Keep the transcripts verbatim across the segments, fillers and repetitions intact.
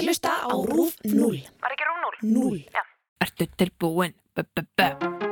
að hlusta á RÚV núll. Var ekki RÚV núll? Núll. Já. Ertu tilbúin? B-b-b.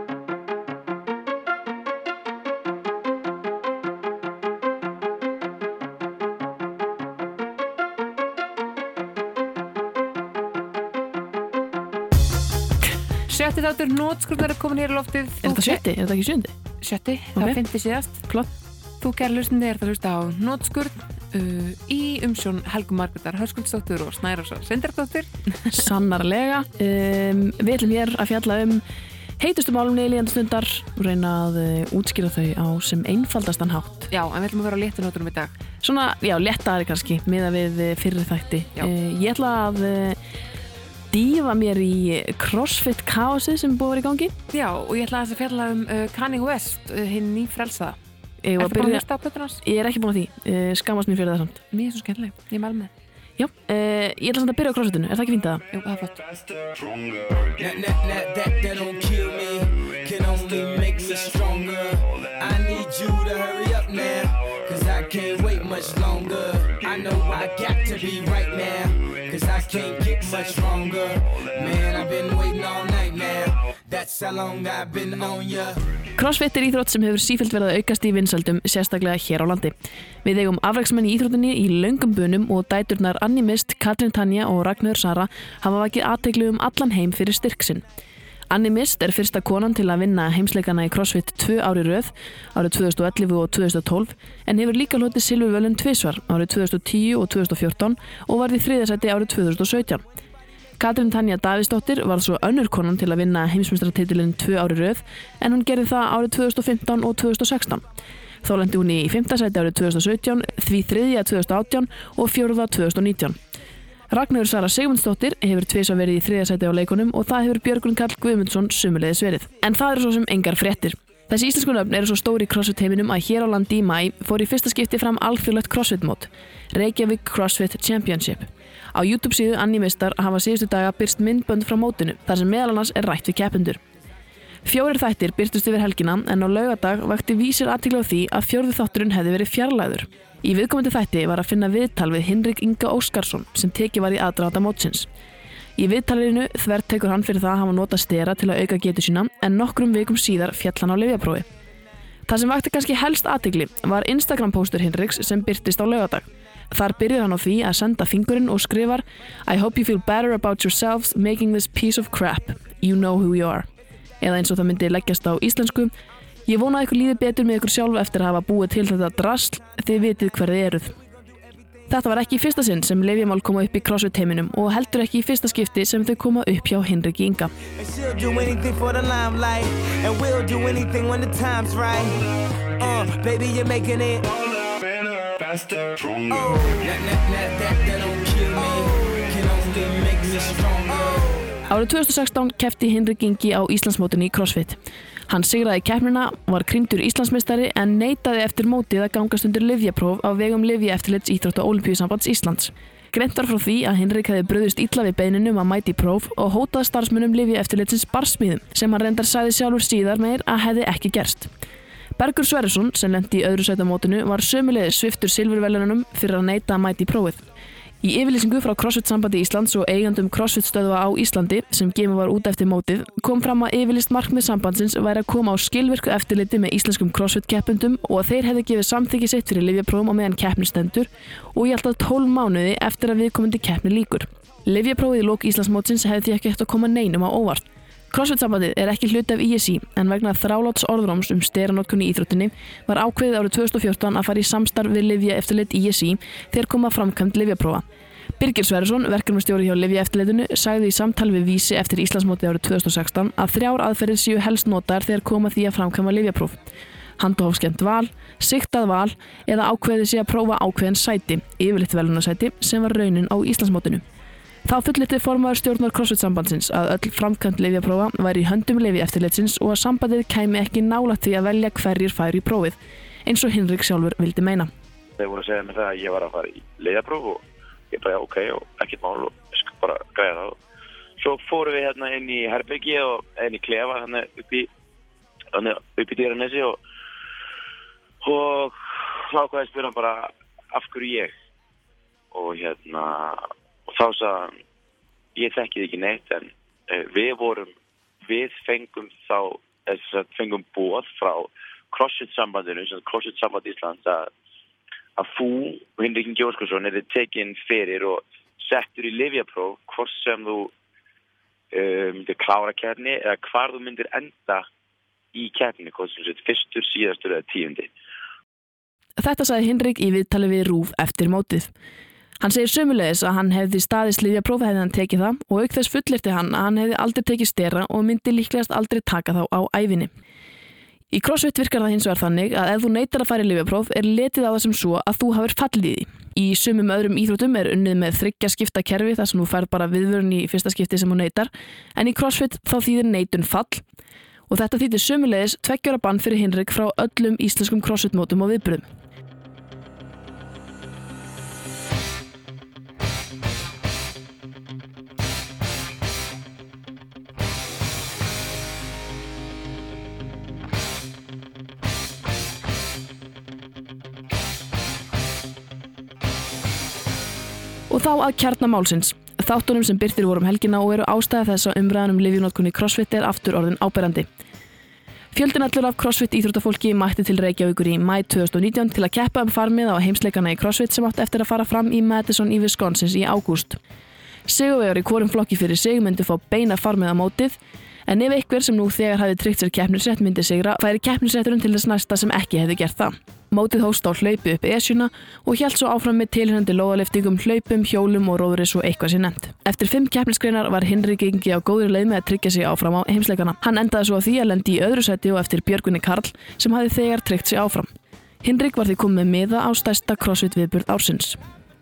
Sjötti þáttur nótskurnar er komin hér í loftið. Er þetta sjötti? Er þetta ekki sjöndi? Sjötti, Ok. það fimmti síðast. Plott. Þú kæri hlustandi er það hlusta á nótskurn uh, í umsjón Helgu Margrétar Höskuldsdóttur og Snærásar Sindardóttur. Sannarlega. Um, við ætlum hér að fjalla um heitustu málumni í líðandi stundar og reyna að uh, útskýra þau á sem einfaldastan hátt. Já, en við ætlum að vera á léttu nótunum í dag. Svona, já, léttari kannski, miðað við uh, fyrri þætti. Já. Uh, ég ætla að uh, dýfa mér í CrossFit kaosið sem búið að vera í gangi. Já, og ég ætla að fjalla um uh, Kanye West, uh, hinn nýfrelsaða. Ég Ertu búin að hlusta á plötuna hans? Ég er ekki búin að því. Uh, skammast mér fyrir það samt. Mér er svo skemmtileg, ég mæl með. Já, uh, ég ætla samt að byrja á CrossFitinu. Er það ekki fínt það? Jú, það er flott. That, that, that, that, that don't kill me, can only make me stronger. I need you to hurry up now, cause I can't wait much longer. I know I got to be right now, cause I can't get much stronger. Man, I've been waiting all night now, that's how long I've been on ya. CrossFit er íþrótt sem hefur sífellt verið að aukast í vinsældum, sérstaklega hér á landi. Við eigum afreksmenn í íþróttinni í löngum bunum og dæturnar Annie Mist, Katrín Tanja og Ragnheiður Sara hafa vakið athygli um allan heim fyrir styrk sinn. Annie Mist er fyrsta konan til að vinna heimsleikana í CrossFit tvö ári röð, árið tvö þúsund og ellefu og tvö þúsund og tólf, en hefur líka hlotið silfurverðlaun tvisvar, árið tvö þúsund og tíu og tvö þúsund og fjórtán og varð í þriðja sæti árið tvö þúsund og sautján. Katrín Tanja Davíðsdóttir varð svo önnur konan til að vinna heimsmeistaratitilinn tvö ári röð, en hún gerði það árið tvö þúsund og fimmtán og tvö þúsund og sextán. Þá lendi hún í fimmta sæti árið tvö þúsund og sautján, því þriðja tvö þúsund og átján og fjórða tvö þúsund og nítján. Ragnheiður Sara Sigmundsdóttir hefur tvisvar verið í þriðja sæti á leikunum og það hefur Björgvin Karl Guðmundsson sömuleiðis verið. En það eru svo sem engar fréttir. Þessi íslensku nöfn eru svo stóri í CrossFit heiminum að hér á landi í maí fór í fyrsta skipti fram alþjóðlegt CrossFit mót, Reykjavík CrossFit Championship. Á YouTube síðu Annie Mistar hafa síðustu daga birst myndbönd frá mótinu, þar sem meðal annars er rætt við keppendur. Fjórir þættir birtust yfir helgina en á laugardag vakti Vísir athygli á því að fjórði þátturinn hefði verið fjarlægður. Í viðkomandi þætti var að finna viðtal við Hinrik Inga Óskarsson sem tekið var í aðdraganda mótsins. Í viðtalinu þvert tekur hann fyrir það að hafa notað stera til að auka getu sína en nokkrum vikum síðar féll hann á lyfjaprófi. Það sem vakti kannski helst athygli var Instagram póstur Hinriks sem birtist á laugardag. Þar byrjar hann á því að senda fingurinn og skrifar I hope you feel better about yourselves making this piece of crap. You know who you are. Eða eins og það myndi leggjast á íslensku. Ég vona að ykkur líði betur með ykkur sjálf eftir að hafa búið til þetta drasl, þið vitið hver þið eruð. Þetta var ekki í fyrsta sinn sem lyfjamál koma upp í CrossFit heiminum og heldur ekki í fyrsta skipti sem þau koma upp hjá Hinriki Inga. And she'll do anything for the limelight, and we'll do anything when the time's right. Uh, baby, you're making it better, faster, stronger. Oh, that, that, that, that, that don't kill me, can only make me stronger. Árið tvö þúsund og sextán keppti Hinrik Ingi á Íslandsmótinu í CrossFit. Hann sigraði keppnina, var krýndur Íslandsmeistari en neitaði eftir mótið að gangast undir lyfjapróf á vegum Lyfjaeftirlits Íþrótta- og Ólympíusambands Íslands. Greint var frá því að Hinrik hefði brugðist illa við beiðninni um að mæta í próf og hótaði starfsmönnum Lyfjaeftirlitsins barsmíðum sem hann reyndar sagði sjálfur síðar meir að hefði ekki gerst. Bergur Sverrisson, sem lenti í öðru sæti á mótinu, var sömuleiðis sviptur silfurverðlaununum fyrir að neita að mæta í prófið. Í yfirlýsingu frá CrossFit-sambandi Íslands og eigandum CrossFit-stöðva á Íslandi sem gefið var út eftir mótið kom fram að yfirlýst markmið sambandsins væri að koma á skilvirku eftirliti með íslenskum CrossFit-keppendum og að þeir hefði gefið samþykki sitt fyrir lyfjaprófum á meðan keppni stendur og í alltaf tólf mánuði eftir að viðkomandi keppni lýkur. Lyfjaprófið í lok Íslandsmótsins hefði því ekki hægt að koma neinum á óvart. CrossFit-sambandið er ekki hluti af I S I en vegna þráláts orðróms um steranotkun í íþróttinni var ákveðið árið tvö þúsund og fjórtán að fara í samstarf við Lyfjaeftirlit I S I þegar kom að framkvæmd lyfjaprófa. Birgir Sverrisson, verkefnastjóri hjá Lyfjaeftirlitinu, sagði í samtali við Vísi eftir Íslandsmótið árið tvö þúsund og sextán að þrjár aðferðir séu helst notaðar þegar koma því að framkvæma lyfjapróf. Handahófskennt val, sigtað val eða ákveðið sé að prófa ákveðin sæti, yfirleitt verðlaunasæti, sem var raunin á Íslandsmótinu. Þá fullyrti formaður stjórnar CrossFit-sambandsins að öll framkvæmd lyfjaprófa væri í höndum Lyfjaeftirlitsins og að sambandið kæmi ekki nálægt því að velja hverjir færu í prófið, eins og Hinrik sjálfur vildi meina. Þeir voru að segja mér það að ég var að fara í lyfjapróf og ég bara, ok, og ekkert mál og ég skal bara græða það. Svo fórum við hérna inn í herbergi og inn í klefa hérna upp í, hérna upp í Dýranesi og, og þá hvað ég spyr hann bara af hverju ég og hérna og þá sagði hann, ég þekki þig ekki neitt en uh, við vorum, við fengum þá, þess að fengum boð frá CrossFit sambandinu, sem CrossFit samband Íslands að, að þú og Hinrik Ingi Óskarsson er tekin fyrir og settur í lyfjapróf hvort sem þú uh, myndir klára keppni eða hvar þú myndir enda í keppni, hvort sem sett fyrstur, síðastur eða tíundi. Þetta sagði Hinrik í viðtali við RÚV eftir mótið. Hann segir sömulegis að hann hefði staðist lyfjapróf hefði hann tekið það og auk þess fullyrti hann að hann hefði aldrei tekið stera og myndi líklegast aldrei taka þá á ævinni. Í CrossFit virkar það hins vegar þannig að ef þú neitar að fara í lyfjapróf er letið á það sem svo að þú hafir fallið í því. Í sumum öðrum íþróttum er unnið með þriggja skipta kerfi þar sem þú færð bara viðvörun í fyrsta skipti sem þú neitar, en í CrossFit þá þýðir neitun fall og þetta þýðir sömulegis tveggja ára bann fyrir Hinrik frá öllum íslenskum CrossFit mótum og viðburðum. Og þá að kjarna málsins. Þáttunum sem birtir voru um helgina og eru ástæða þess að umræðan um lyfjanotkun í CrossFit er aftur orðin áberandi. Fjöldinn allur af CrossFit íþróttafólki mætti til Reykjavíkur í maí tvö þúsund og nítján til að keppa um farmið á heimsleikana í CrossFit sem átti eftir að fara fram í Madison í Wisconsin í ágúst. Sigurvegar í hvorum flokki fyrir sig myndi fá beina farmið á mótið, en ef einhver sem nú þegar hafi tryggt sér keppnisrétt myndi sigra, færi keppnisrétturinn til þess næsta sem ekki hefði gert það. Mótið hófst á hlaupi upp Esjuna og hélt svo áfram með tilheyrandi lóðaliftingum, hlaupum, hjólum og róðuris og eitthvað sé nefnt. Eftir fimm keppnisgreinar var Hinrik Ingi á góðri leið með að tryggja sig áfram á heimsleikana. Hann endaði svo á því að lendi í öðru sæti og eftir Björgvini Karl sem hafði þegar tryggt sig áfram. Hinrik var því komið með miða á stærsta CrossFit viðburð ársins.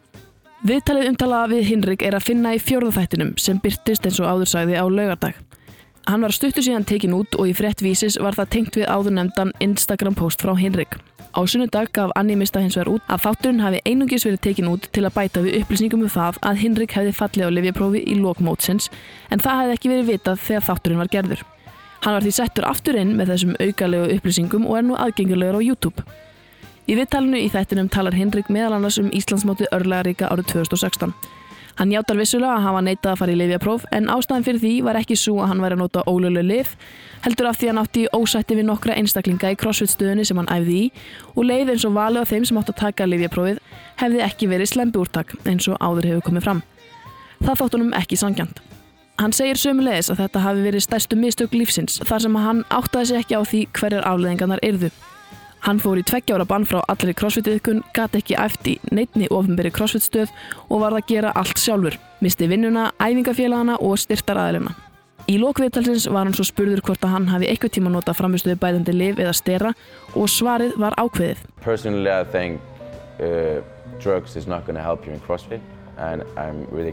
Viðtalið umtala við Hinrik er að finna í fjórða þættinum sem birtist eins og áður sagði á laugardag. Hann var stuttu síðan tekin út og í frétt Vísis var það tengt við áðurnefndan Instagram post frá Hinrik. Á sunnudag gaf Animista hins vegar út að þátturinn hafi einungis verið tekin út til að bæta við upplýsingum um það að Hinrik hefði fallið á lyfjaprófi í lok mótsins, en það hefði ekki verið vitað þegar þátturinn var gerður. Hann var því settur aftur inn með þessum aukalegu upplýsingum og er nú aðgengilegur á YouTube. Í viðtalinu í þættinum talar Hinrik meðal annars um Íslandsmótið örlagaríka árið tvö þúsund og sextán. Hann játar vissulega að hafa neitað að fara í lyfjapróf, en ástæðan fyrir því var ekki sú að hann væri að nota ólögleg lyf, heldur af því að hann átti í ósætti við nokkra einstaklinga í CrossFit stöðunni sem hann æfði í og leið eins og valið á þeim sem átti að taka lyfjaprófið hefði ekki verið slembiúrtak eins og áður hefur komið fram. Það þótti honum ekki sanngjarnt. Hann segir sömulegis að þetta hafi verið stærstu mistök lífsins þar sem hann áttaði sig ekki á því hverjar afleiðingarnar yrðu. Hann fór í tveggja ára bann frá allri CrossFit-iðkun, gat ekki æft í neinni opinberri CrossFit-stöð og varð að gera allt sjálfur, misti vinnuna, æfingafélagana og styrktaraðilina. Í lok viðtalsins var hann svo spurður hvort að hann hafi eitthvað tíma notað frammistöðu bætandi lyf eða stera og svarið var ákveðið. Personally, I think uh, drugs is not going to help you in CrossFit, and I'm really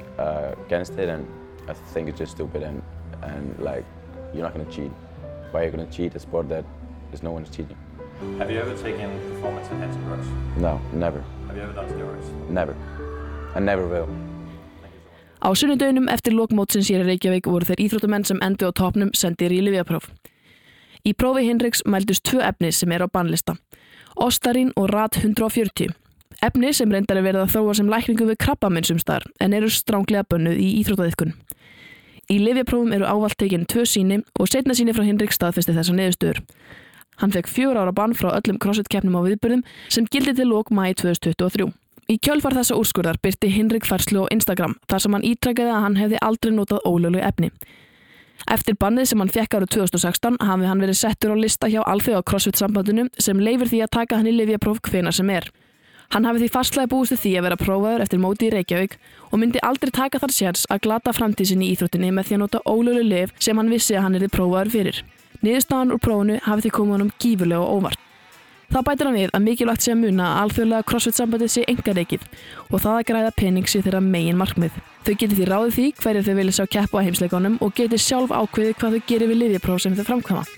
against it, and I think it's just stupid and and like you're not going to cheat. Why are you going to cheat a sport that is no one's cheating? Have you ever taken performance enhancing drugs? No, never. Have you ever done steroids? Never. I never will. Á sunnudöginum eftir lokmótsins hér í Reykjavík voru þeir íþróttamenn sem endu á toppnum sendir í lyfjapróf. Í prófi Hinriks mældust tvö efni sem eru á bannlista. Ostarín og Rad hundrað og fjörutíu. Efni sem reyndar er verið að þróa sem lækningu við krabbamein sums staðar en eru stranglega bönnuð í íþróttaiðkun. Í lyfjaprófum eru ávallt tekin tvö sýni og seinna sýni frá Hinrik staðfesti þessar niðurstöður. Hann fekk fjögur ára bann frá öllum CrossFit-keppnum á viðburðum sem gildi til lok maí tvö þúsund tuttugu og þrjú. Í kjölfar þessa úrskurðar birti Hinrik færslu á Instagram þar sem hann ítrekkaði að hann hefði aldrei notað ólögleg efni. Eftir bannið sem hann fekk árið tvö þúsund og sextán hafi hann verið settur á lista hjá Alþjóða CrossFit-sambandinu sem leyfir því að taka hann í lyfjapróf hvenær sem er. Hann hafi því fastlega búist við því að vera prófaður eftir móti í Reykjavík og myndi aldrei taka þar séns að glata framtíð sinni í íþróttinni með því að nota ólögleg lyf sem hann vissi að hann yrði prófaður fyrir. Niðurstaðan úr prófinu hafi því komið honum gífurlega og óvart. Það bætir hann við að mikilvægt sé að muna að alþjóðlega CrossFit-sambandið sé einkarekið og það að græða pening sé þeirra megin markmið. Þau geti því ráðið því hverju þau vilja sjá keppa á heimsleikunum og geti sjálf ákveðið hvað þau gerir við lyfjapróf sem þau framkvæma.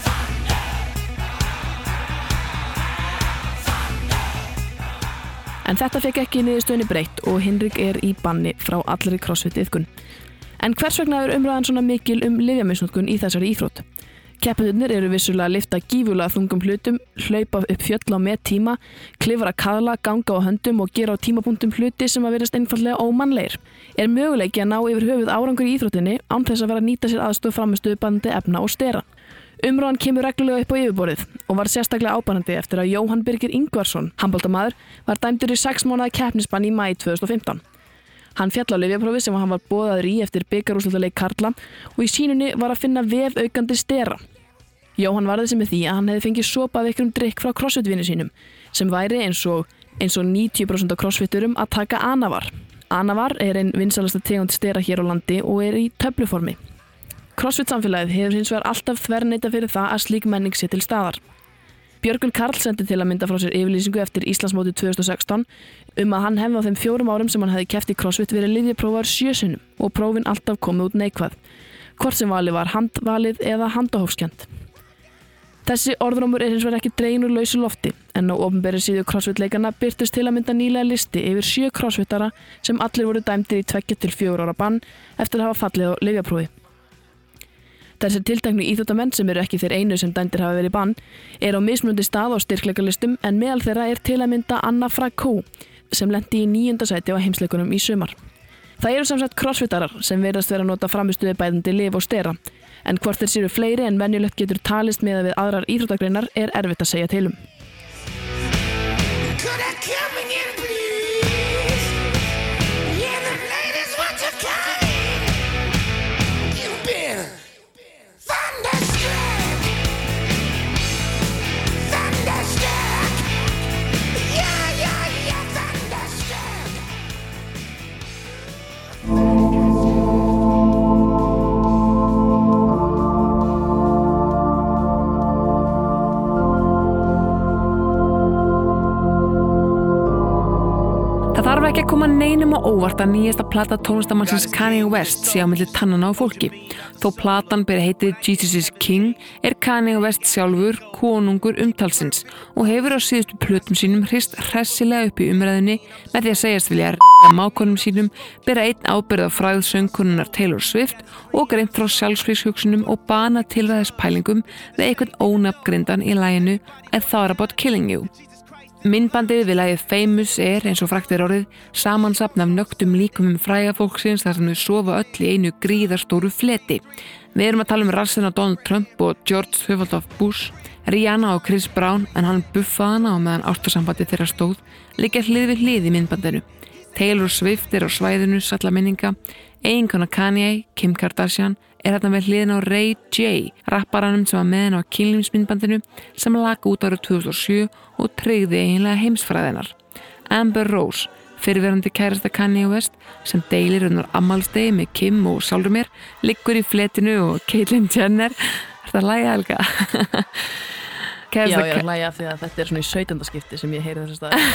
En En þetta fekk ekki niðurstöðunni breytt og Hinrik er í banni frá allri crossfit-iðkun. En hvers vegna er umræðan svona mikil um lyfjamisnotkun í þessari íþrótt? Keppendurnir eru vissulega að lyfta gífurlega þungum hlutum, hlaupa upp fjöll á met tíma, klifra kaðla, ganga á höndum og gera á tímapunktum hluti sem að virðast einfaldlega ómannlegir. Er möguleiki að ná yfir höfuð árangur í íþróttinni án þess að vera að nýta sér aðstoð framistuðbandi efna og stera. Umræðan kemur reglulega upp á yfirborðið og var sérstaklega áberandi eftir að Jóhann Birgir Ingvarsson, handboltamaður, var dæmdur í sex mánaða keppnisbann í maí tvö þúsund og fimmtán. Hann féll á lyfjaprófi sem hann var boðaður í eftir bikarúrslitaleik karla og í sýnunni var að finna vefaukandi stera. Jóhann varði sig með því að hann hefði fengið sopa af einhverjum drykk frá crossfit-vinum sínum sem væri eins og, eins og níutíu prósent af crossfiturum að taka Anavar. Anavar er ein vinsælasta tegund stera hér á landi og er í töfluformi. Crossfit-samfélagið hefur hins vegar alltaf þverneitað fyrir það að slík menning sé til staðar. Björgvin Karl sendi til að mynda frá sér yfirlýsingu eftir Íslandsmótið tvö þúsund og sextán um að hann hefði á þeim fjórum árum sem hann hefði keppt í crossfit verið lyfjaprófaður sjö sinnum og prófin alltaf komið út neikvæð, hvort sem valið var handvalið eða handahófskennt. Þessi orðrómur er hins vegar ekki dregin úr lausu lofti en á opinberri síðu crossfit-leikanna birtist til að mynda nýlega listi yfir sjö crossfitara sem allir voru dæmdir í tveggja til fjögurra ára bann eftir að hafa fallið á lyfjaprófi. Þessir tilteknu íþróttamenn sem eru ekki þeir einu sem dæmdir hafa verið í bann er á mismunandi stað á styrkleikalistum en meðal þeirra er til að mynda Anna Fragkó sem lenti í níunda sæti á heimsleikunum í sumar. Það eru sem sagt crossfitarar sem virðast vera að nota framistuði bæðandi lyf og stera en hvort þeir séu fleiri en venjulegt getur talist miðað við aðrar íþróttagreinar er erfitt að segja til um. Það þarf ekki að koma neinum á óvart að nýjasta plata tónlistarmannsins Kanye West sé á milli tannanna á fólki. Þó platan beri heitið Jesus is King er Kanye West sjálfur konungur umtalsins og hefur á síðustu plötum sínum hrist hressilega upp í umræðunni með því að segjast vilja r***a mákonum sínum, bera einn ábyrgð á frægð söngkonunnar Taylor Swift og greint frá sjálfsvígshugsunum og bana tilræðispælingum við einhvern ónafngreindan í laginu I Thought About Killing You. Myndbandið við lagið Famous er, eins og frægt er orðið, samansafn af nögtum líkumum fræga fólksins þar sem þau sofa öll í einu gríðarstóru fleti. Við erum að tala um rassinn á Donald Trump og George Hufflepuff Bush, Rihanna og Chris Brown en hann buffaði hana á meðan ástarsambandið þeirra stóð, liggja hlið við hlið í myndbandinu. Taylor Swift er á svæðinu salla minninga, eiginkona Kanye, Kim Kardashian, er þarna með hliðin á Ray J, rapparanum sem var með henn á kynlífsmyndbandinu sem lag út árið tvö þúsund og sjö og tryggði eiginlega heimsfræðinar. Amber Rose, fyrrverandi kærasta Kanye West, sem deilir unnar afmælisdegi með Kim og sjálfur mér, liggur í fletinu og Caitlyn Jenner. Er þetta að lægja, Helga? Já, ég er að lægja því að þetta er svona í sautjánda skipti sem ég heyri þessu staði.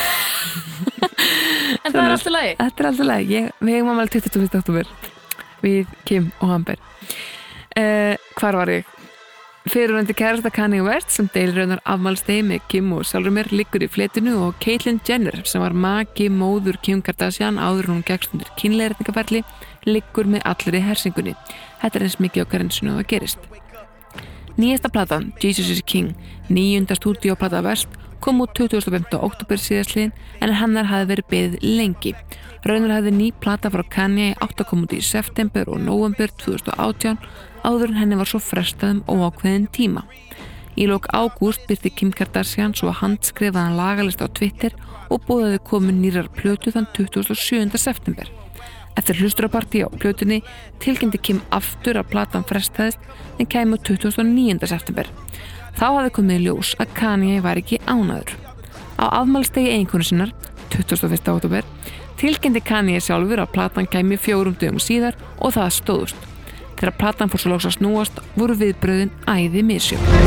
En það er alltaf lægi. Þetta er alltaf lægi. Ég, við hefum ámæli tuttugasta og fyrsta október við Kim og Amber. Uh, hvar var ég? Fyrrverandi kærasta Kanye West sem deilir raunar afmælisdegi með Kim og sjálfur mér liggur í fletinu og Caitlyn Jenner sem var maki móður Kim Kardashian áður hún gekkst undir kynleiðréttingaferli liggur með allri hersingunni. Þetta er eins mikið á grensinu og það gerist. Nýjasta platan, Jesus is King, níunda stúdíóplata West, kom út tuttugasta og fimmta október síðastliðinn en hennar hafði verið beðið lengi. Raunar hafði ný plata frá Kanye átt að koma út í september og nóvember tvö þúsund og átján áður en henni var svo frestað um óákveðin tíma. Í lok ágúst birti Kim Kardashian svo handskrifaðan lagalista á Twitter og boðaði komu nýrar plötu þann tuttugasta og sjöunda september. Eftir hlustunarpartí á plötunni tilkynnti Kim aftur að platan frestaðist en kæmi á tuttugasta og níunda september. Þá hafði komið í ljós að Kanye var ekki ánægður. Á afmælisdegi eiginkonu sinnar, tuttugasta og fyrsta október, tilkynnti Kanye sjálfur að platan kæmi fjórum dögum síðar og það stóðust. Þegar platan fór svo loks að snúast voru viðbröðin æði misjöfn.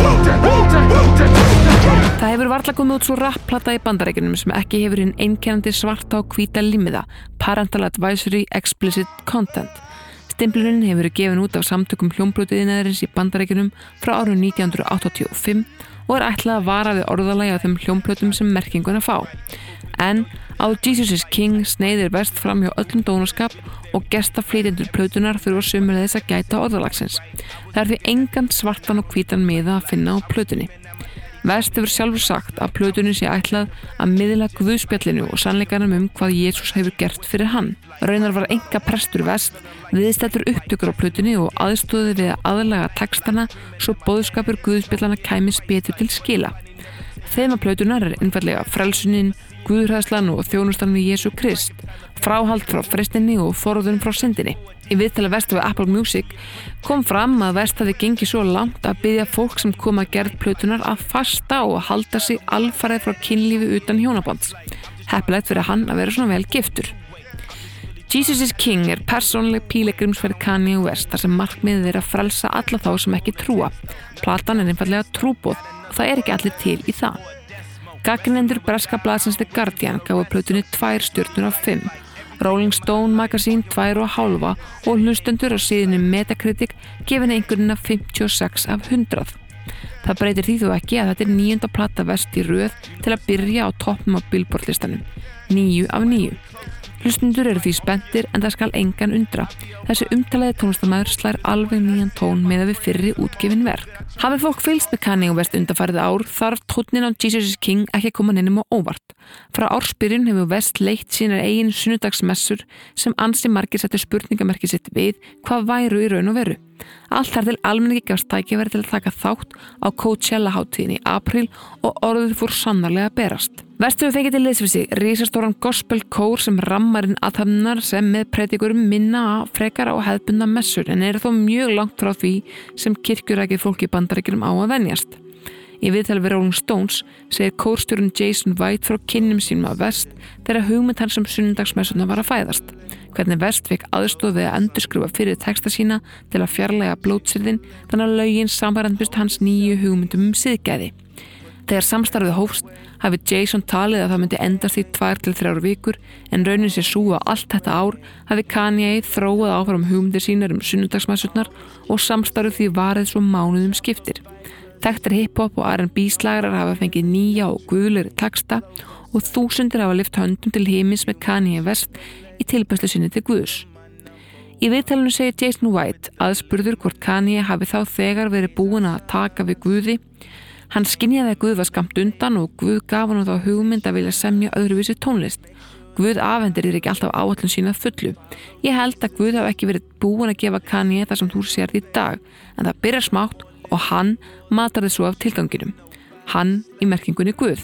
Það hefur varla komið út svo rappplata í Bandaríkjunum sem ekki hefur hinn einkennandi svarta og hvíta límiða Parental Advisory Explicit Content. Stimplunin hefur verið gefin út af samtökum hljómplötuiðnaðarins í Bandaríkjunum frá árinu nítján hundruð áttatíu og fimm og er ætlað að vara við orðalagi á þeim hljómplötum sem merkinguna fá. En á Jesus is King sneiðir West fram hjá öllum dónaskap og gestaflytjendur plötunar þurfa sömuleiðis að gæta orðalagsins. Það er því engan svartan og hvítan miða að finna á plötunni. West hefur sjálfur sagt að plötunni sé ætlað að miðla guðspjallinu og sannleikanum um hvað Jesus hefur gert fyrir hann. Raunar var enga prestur West viðstættur upptökur á plötunni og aðstóði við að aðlaga textana svo boðskapur guðspjallana kæmist betur til skila. Þema plötunar er einfaldlega frelsunin, guðhræðslan og þjónustan við Jesú Krist, fráhald frá freistinni og forðun frá syndinni. Í viðtali West við Apple Music kom fram að West hafi gengið svo langt að biðja fólk sem kom að gerð plötunar að fasta og halda sig alfarið frá kynlífi utan hjónabands. Heppilegt fyrir hann að vera svona vel giftur. Jesus is King er persónuleg pílegrimsferð Kanye West þar sem markmiðið er að frelsa alla þá sem ekki trúa. Platan er einfaldlega trúboð og það er ekki allir til í það. Gagnrýnendur breska blaðsins The Guardian gáfu plötunni tvær stjörnur af fimm, Rolling Stone Magazine tvær og hálfa og hlustendur á síðunni Metacritic gefin einhverjina fimmtíu og sex af hundrað. Það breytir því þó ekki að þetta er níunda plata West í röð til að byrja á toppnum á Billboard listanum, níu af níu. Hlustendur eru því spenntir en það skal engan undra. Þessi umtalaði tónlistarmaður slær alveg nýjan tón með að við fyrri útgefin verk. Hafi fólk fylgst með Kanye West undanfarið ár þarf tónninn á Jesus is King ekki að koma neinum á óvart. Frá ársbyrjun hefur West leitt sínar eigin sunnudagsmessur sem ansi margir settu spurningamerki sitt við hvað væru í raun og veru. Allt þar til almenningi gafst tækifæri til að taka þátt á Coachella-hátíðinni í apríl og orðið fór sannarlega að berast. West hefur fengið til liðs við sig risastóran gospel-kór sem rammarinn aðhafnar sem með predikurum minna að frekar á hefðbundna messur en eru þó mjög langt frá því sem kirkjurækið fólk í Bandaríkjunum á að venjast. Í viðtali við Rolling Stones segir kórstjórinn Jason White frá kynnum sínum af West þegar hugmynd hans um sunnudagsmessuna var að fæðast. Hvernig West fekk aðstoð við að endurskrifa fyrir texta sína til að fjarlæga blótsyrðin þannig að lögin samrændust hans nýju hugmyndum um siðgæði. Þegar samstarfið hófst hafi Jason talið að það myndi endast í tvær til þrjár vikur en raunin sé sú að allt þetta ár hafi Kanye þróað áfram hugmyndir sínar um sunnudagsmessurnar og samstarfið því varið svo mánuðum skiptir. Þekktir hip-hop og R and B slagarar hafa fengið nýja og guðlegri texta og þúsundir hafa lyft höndum til himins með Kanye West í tilbærslu sinni til Guðs. Í viðtalinu segir Jason White aðspurður hvort Kanye hafi þá þegar verið búinn að taka við Guði. Hann skynjaði að Guð var skammt undan og Guð gaf hann þá hugmynd að vilja semja öðruvísi tónlist. Guð afhendir þér ekki alltaf áætlun sína fullu. Ég held að Guð hafi ekki verið búinn að gefa Kanye það sem þú sérð í dag, en það byrjar smátt og hann matar þið svo af tilganginum. Hann í merkingunni Guð.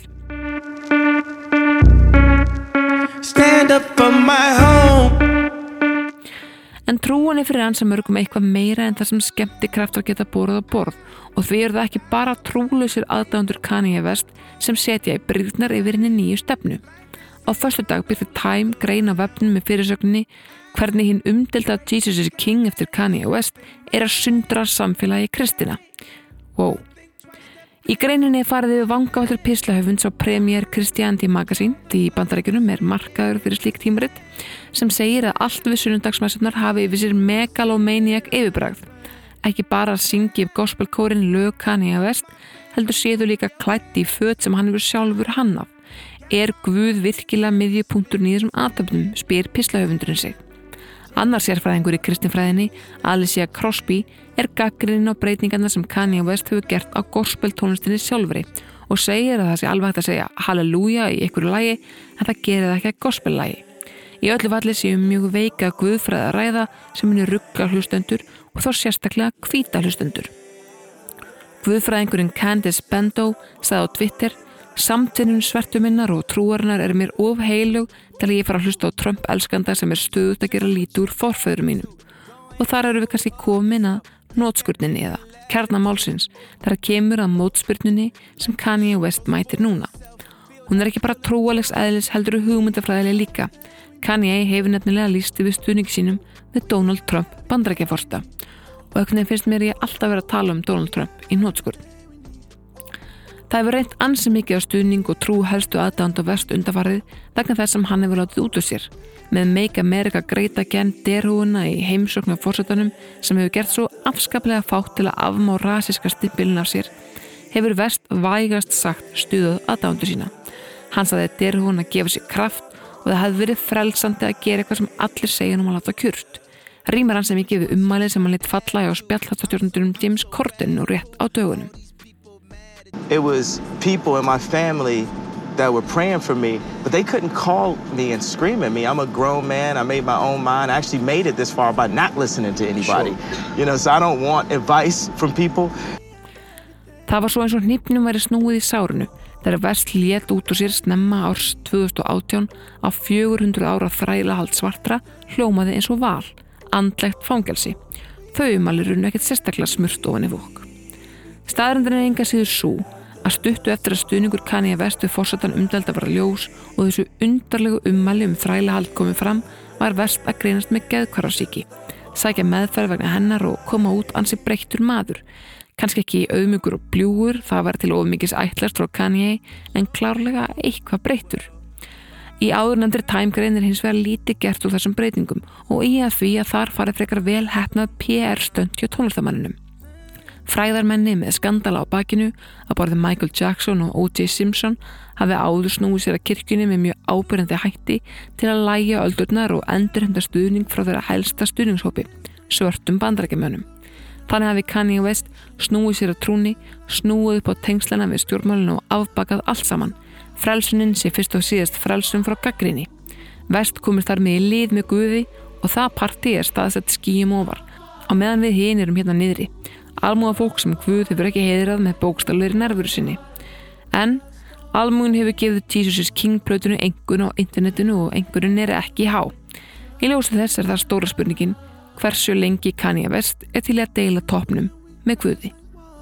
Stand up for my home. En trúan er fyrir hann sem mörgum eitthvað meira en það sem skemmtikraftar geta borið á borð og því eru það ekki bara trúlausir aðdáendur Kanye West sem setja í brýrnar yfir henni nýju stefnu. Á föstudag birti Time grein á vefnum með fyrirsögninni hvernig hinn umdeilda Jesus is King eftir Kanye West er að sundra samfélagi kristina. Wow. Í greininni er farið yfir vangaveltur pislahöfunds á Premier Christianity Magazine, því í Bandaríkjunum er markaður fyrir slík tímarit, sem segir að allt við sunnudagsmessurnar hafi yfir sér megalomaniac yfirbragð. Ekki bara að syngja yfir gospelkórin lög Kanye West, heldur séðu líka klætt í föt sem hann hefur sjálfur hannað. Er Guð virkilega miðjupunkturinn í þessum athöfnum, spyr pislahöfundurinn sig. Annar sérfræðingur í kristinfræðinni, Alicia Crosby, er gagnrýnin á breytingarnar sem Kanye West hefur gert á gospeltónlistinni sjálfri og segir að það sé alveg hægt að segja halleluja í einhverju lagi en það gerir það ekki að gospellagi. Í öllu falli séu mjög veika guðfræði að ræða sem muni rugga hlustendur og þá sérstaklega hvíta hlustendur. Guðfræðingurinn Candice Bendo sagði á Twitter: Samtvinnun svertuminnar og trúarinnar er mér of heilug til að ég fara að hlusta á Trump elskanda sem er stöðugt að gera lítið úr forföðurum mínum. Og þar eru við kannski komin að nótskurninni eða kjarnamálsins þar að kemur að mótspyrnunni sem Kanye West mætir núna. Hún er ekki bara trúalegs eðlis heldur hugmyndafræðilega líka. Kanye hefur nefnilega lýst yfir stuðningi sínum við Donald Trump Bandaríkjaforseta og einhvern veginn finnst mér ég alltaf vera að tala um Donald Trump í nótskurn. Það hefur reynt ansi mikið á stuðning og trú helstu aðdáenda West undanfarið vegna þess sem hann hefur látið út úr sér með Make America Great Again derhúuna í heimsókn af forsetanum sem hefur gert svo afskaplega fátt til að afmá rasíska stimpilinn af sér hefur West vægast sagt stuðað aðdáendur sína. Hann sagði að þetta er hún að gefa sér kraft og það hefði verið frelsandi að gera eitthvað sem allir segja um að láta kjurt. Rímar hann sem ég gefið ummælið sem hann lit falla á spjallhættastjórnendunum James Corden og rétt á dögunum. It was people in my family that were praying for me, but they couldn't call me and scream at me. I'm a grown man. I made my own mind. I actually made it this far by not listening to anybody. Sure. You know, so I don't want advice from people. Það var svo eins og hnífnum væri snúið í sárinu þegar West lét út úr sér snemma árs tvö þúsund og átján á fjögur hundruð ára þrælahald svartra hljómaði eins og val, andlegt fangelsi. Þau ummæli runnu ekkert sérstaklega smurt ofan í vok. Staðreyndin er enga síður sú að stuttu eftir að stuðningur Kanye West við forsetann umdelda var ljós og þessu undarlegu ummæli um þrælahald komið fram var West að greinast með geðhvarfasýki, sækja meðferð vegna hennar og koma út ansi breyttur maður. Kannski ekki auðmjúkur og bljúgur, það var til of mikils ætlast frá Kanye, en klárlega eitthvað breyttur. Í áðurnefndri Time greinir hins vegar lítið gert úr þessum breytingum og í að því að þar farið frekar vel heppnað P R-stönd hjá tónlistarmanninum. Fræðarmenni með skandala á bakinu, að borði Michael Jackson og O J Simpson, hafi áður snúið sér að kirkjunni með mjög ábyrjandi hætti til að lægja öldurnar og endurheimta stuðning frá þeirra helsta stuðningshópi, svörtum bandarækjamönnum. Þannig hafi Kanye West snúið sér að trúni, snúið upp á tengslana við stjórnmálinu og afbakað allt saman. Frelsunin sé fyrst og síðast frelsun frá gagnrýni. West komist þar með í lið með Guði og það partí er staðsett skýjum ofar. Á meðan við hin erum hérna niðri. Almúga fólk sem Guð hefur ekki heiðrað með bókstaflegri nærveru sinni. En almúgin hefur gefið Jesus King plötunu einhvern á internetinu og einhverjum er ekki há. Í ljósi þess er það stóra spurningin, hversu lengi Kanye West er til að deila toppnum með Guði.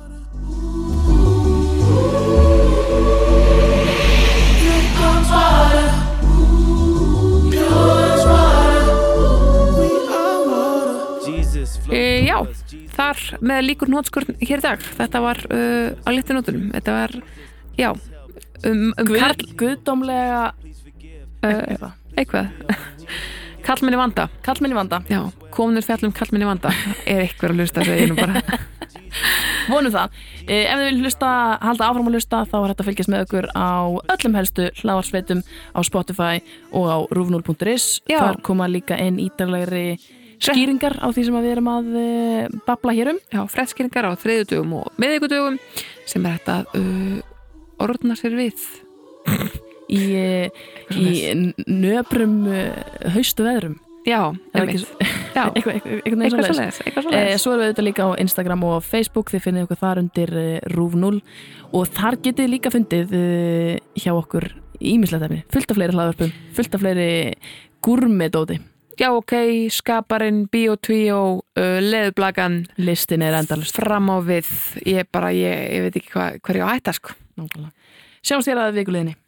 E, já, þar með líkur nótskurn hér í dag. Þetta var uh, á léttunótunum. Þetta var, já, um, um Guð, karl... Guðdómlega uh, eitthvað. Eitthvað. Kallmenni vanda. Kallmenni vanda. Já, kominur fjallum kallmenni vanda. Er eitthvað að hlusta þegar ég nú bara. Vonum það. Eh, ef þið vil hlusta, halda áfram að hlusta, þá er þetta að fylgjast með okkur á öllum helstu hlaðvarpsveitum á Spotify og á rúv núll punktur is. Já. Þar koma líka inn ítarlegri skýringar á því sem við erum að uh, babla hér um. Já, frettskýringar á þriðjudögum og miðvikudögum sem er þetta uh, orðna sér við. Í, í nöbrum uh, haustu veðrum. Já, einmitt. Já. eitthvað, eitthvað, eitthvað, eitthvað svoleiðis, eitthvað svoleiðis. Eh, svo erum við auðvitað líka á Instagram og Facebook, þið finnið okkur þar undir uh, rúv núll og þar getið þið líka fundið uh, hjá okkur ýmislegt efni, fullt af fleiri hlaðvörpum, fullt af fleiri gúrmedóti. Já, ok, skaparinn, Bíotvíó, uh, leðublagan, listin er endalust. Fram á við, ég bara, ég, ég veit ekki hvað hver ég á að hætta, sko. Nákvæmlega. Sjáumst þér að vikuliðinni.